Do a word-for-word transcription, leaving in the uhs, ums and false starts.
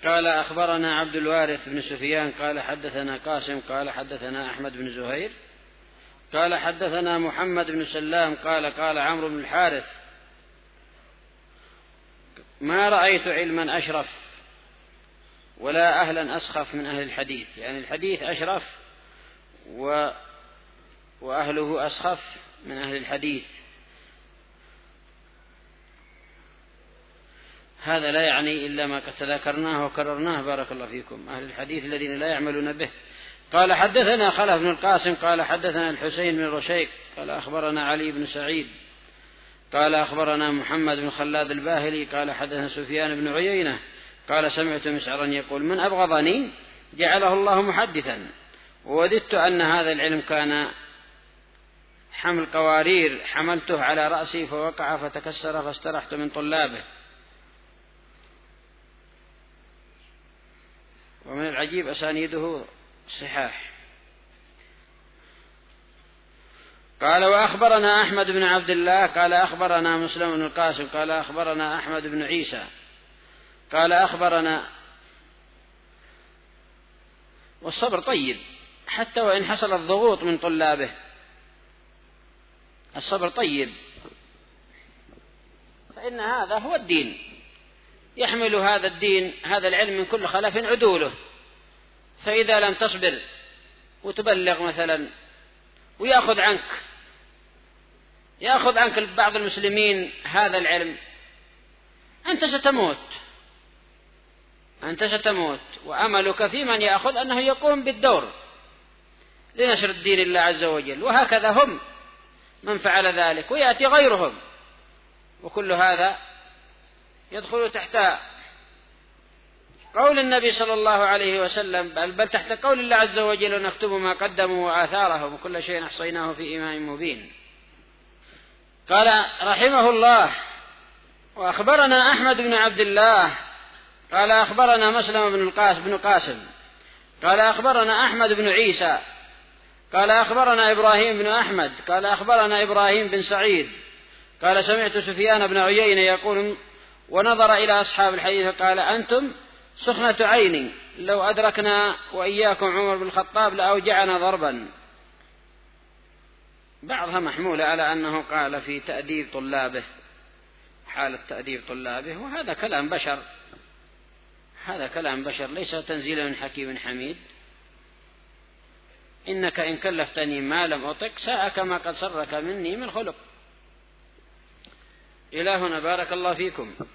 قال أخبرنا عبد الوارث بن سفيان قال حدثنا قاسم قال حدثنا أحمد بن زهير قال حدثنا محمد بن سلام قال قال عمرو بن الحارث ما رأيت علما أشرف ولا أهلا أسخف من أهل الحديث، يعني الحديث أشرف و... وأهله أسخف من أهل الحديث. هذا لا يعني إلا ما قد تذكرناه وكررناه بارك الله فيكم، أهل الحديث الذين لا يعملون به. قال حدثنا خلف بن القاسم قال حدثنا الحسين بن رشيق قال أخبرنا علي بن سعيد قال أخبرنا محمد بن خلاد الباهلي قال حدثنا سفيان بن عيينة قال سمعت مسعرا يقول من أبغضني جعله الله محدثا، ووددت أن هذا العلم كان حمل قوارير حملته على رأسي فوقع فتكسر فاسترحت من طلابه. ومن العجيب أسانيده صحاح. قال وأخبرنا أحمد بن عبد الله قال أخبرنا مسلم بن القاسم قال أخبرنا أحمد بن عيسى قال أخبرنا. والصبر طيب حتى وإن حصل الضغوط من طلابه، الصبر طيب، فإن هذا هو الدين، يحمل هذا الدين هذا العلم من كل خلف عدوله. فإذا لم تصبر وتبلغ مثلا ويأخذ عنك يأخذ عنك بعض المسلمين هذا العلم، أنت ستموت أنت ستموت وأملك في من يأخذ أنه يقوم بالدور لنشر الدين الله عز وجل. وهكذا هم من فعل ذلك ويأتي غيرهم، وكل هذا يدخل تحت قول النبي صلى الله عليه وسلم، بل, بل تحت قول الله عز وجل ونكتب ما قدموا وآثارهم وكل شيء أحصيناه في إمام مبين. قال رحمه الله وأخبرنا أحمد بن عبد الله قال أخبرنا مسلم بن القاسم بن قاسم قال أخبرنا أحمد بن عيسى قال أخبرنا إبراهيم بن أحمد قال أخبرنا إبراهيم بن سعيد قال سمعت سفيان بن عيينة يقول ونظر إلى أصحاب الحديث قال أنتم سخنة عين لو أدركنا وإياكم عمر بن الخطاب لأوجعنا ضربا. بعضها محمولة على أنه قال في تأديب طلابه، حالة تأديب طلابه، وهذا كلام بشر، هذا كلام بشر ليس تنزيلا من حكيم حميد. إنك إن كلفتني ما لم أطق ساءك ما قد سرك مني من خلق. إلهنا بارك الله فيكم.